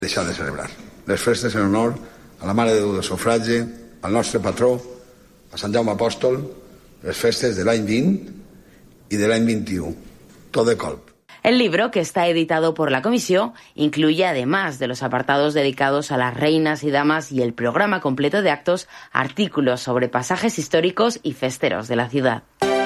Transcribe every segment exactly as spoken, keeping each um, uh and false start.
Deixar de celebrar. Les festes en honor a la Mare de Déu del Sufragi, al nostre patró, a Sant Jaume Apòstol, les festes de l'any vint y del año veintiuno. Todo de colp. El libro, que está editado por la Comisión, incluye, además de los apartados dedicados a las reinas y damas y el programa completo de actos, artículos sobre pasajes históricos y festeros de la ciudad.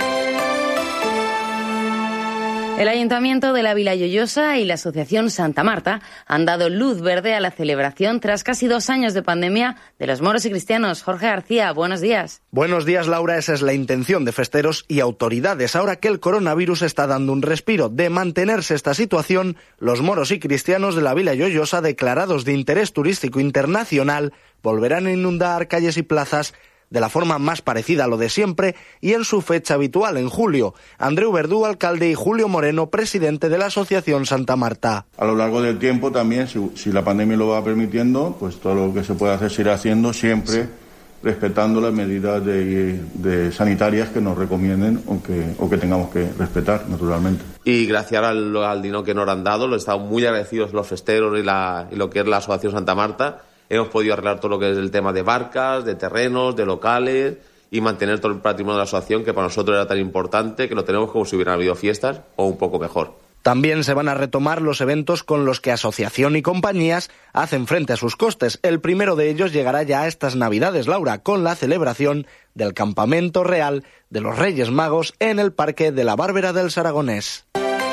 El Ayuntamiento de la Vila Lloyosa y la Asociación Santa Marta han dado luz verde a la celebración tras casi dos años de pandemia de los moros y cristianos. Jorge García, buenos días. Buenos días, Laura. Esa es la intención de festeros y autoridades. Ahora que el coronavirus está dando un respiro. De mantenerse esta situación, los moros y cristianos de la Vila Lloyosa, declarados de interés turístico internacional, volverán a inundar calles y plazas de la forma más parecida a lo de siempre y en su fecha habitual, en julio. Andreu Verdú, alcalde, y Julio Moreno, presidente de la Asociación Santa Marta. A lo largo del tiempo también, si, si la pandemia lo va permitiendo, pues todo lo que se pueda hacer se irá haciendo, siempre respetando las medidas de, de sanitarias que nos recomienden o que, o que tengamos que respetar, naturalmente. Y gracias al, al dinero que nos han dado, lo estamos muy agradecidos los festeros y, la, y lo que es la Asociación Santa Marta. Hemos podido arreglar todo lo que es el tema de barcas, de terrenos, de locales y mantener todo el patrimonio de la asociación, que para nosotros era tan importante que lo tenemos como si hubieran habido fiestas o un poco mejor. También se van a retomar los eventos con los que asociación y compañías hacen frente a sus costes. El primero de ellos llegará ya a estas Navidades, Laura, con la celebración del Campamento Real de los Reyes Magos en el Parque de la Bárbara del Saragonés.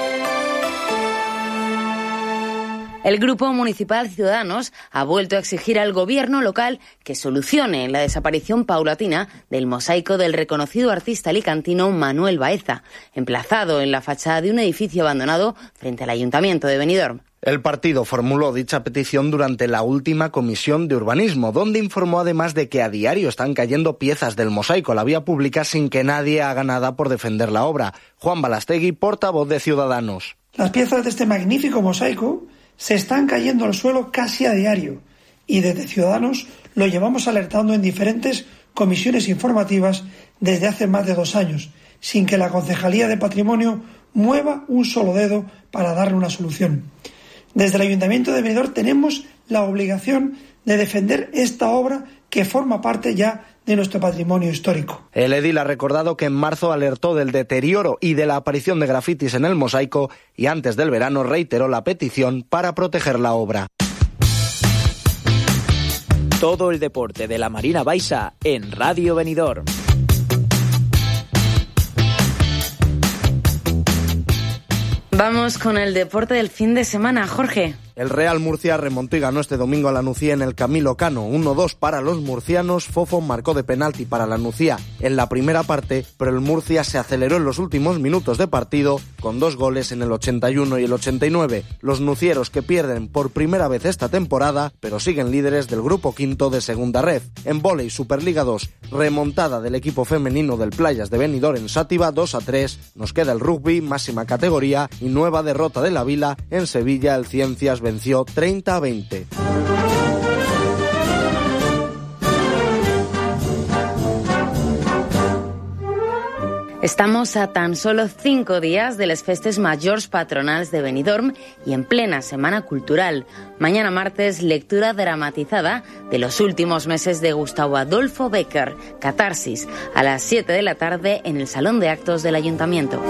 El Grupo Municipal Ciudadanos ha vuelto a exigir al gobierno local que solucione la desaparición paulatina del mosaico del reconocido artista alicantino Manuel Baeza, emplazado en la fachada de un edificio abandonado frente al Ayuntamiento de Benidorm. El partido formuló dicha petición durante la última comisión de urbanismo, donde informó además de que a diario están cayendo piezas del mosaico a la vía pública sin que nadie haga nada por defender la obra. Juan Balastegui, portavoz de Ciudadanos. Las piezas de este magnífico mosaico se están cayendo al suelo casi a diario y desde Ciudadanos lo llevamos alertando en diferentes comisiones informativas desde hace más de dos años, sin que la Concejalía de Patrimonio mueva un solo dedo para darle una solución. Desde el Ayuntamiento de Benidorm tenemos la obligación de defender esta obra que forma parte ya de nuestro patrimonio histórico. El edil ha recordado que en marzo alertó del deterioro y de la aparición de grafitis en el mosaico y antes del verano reiteró la petición para proteger la obra. Todo el deporte de la Marina Baixa en Radio Benidorm. Vamos con el deporte del fin de semana, Jorge. El Real Murcia remontó y ganó este domingo a la Nucía en el Camilo Cano. uno dos para los murcianos. Fofo marcó de penalti para la Nucía en la primera parte, pero el Murcia se aceleró en los últimos minutos de partido con dos goles en el ochenta y uno y el ochenta y nueve. Los nucieros, que pierden por primera vez esta temporada, pero siguen líderes del grupo quinto de Segunda Red. En vóley Superliga dos, remontada del equipo femenino del Playas de Benidorm en Sátiva, dos a tres. Nos queda el rugby, máxima categoría, y nueva derrota de la Vila. En Sevilla el Ciencias venció treinta a veinte. Estamos a tan solo cinco días de les festes majors patronals de Benidorm y en plena semana cultural. Mañana martes, lectura dramatizada de los últimos meses de Gustavo Adolfo Bécquer, Catarsis, a las siete de la tarde en el Salón de Actos del Ayuntamiento.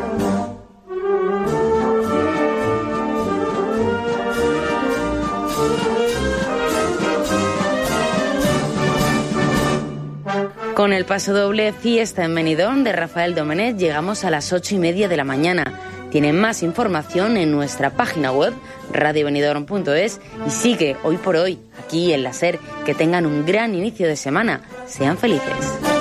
Con el paso doble Fiesta en Benidorm de Rafael Domenech llegamos a las ocho y media de la mañana. Tienen más información en nuestra página web radio benidorm punto es y sigue Hoy por Hoy aquí en la SER. Que tengan un gran inicio de semana. Sean felices.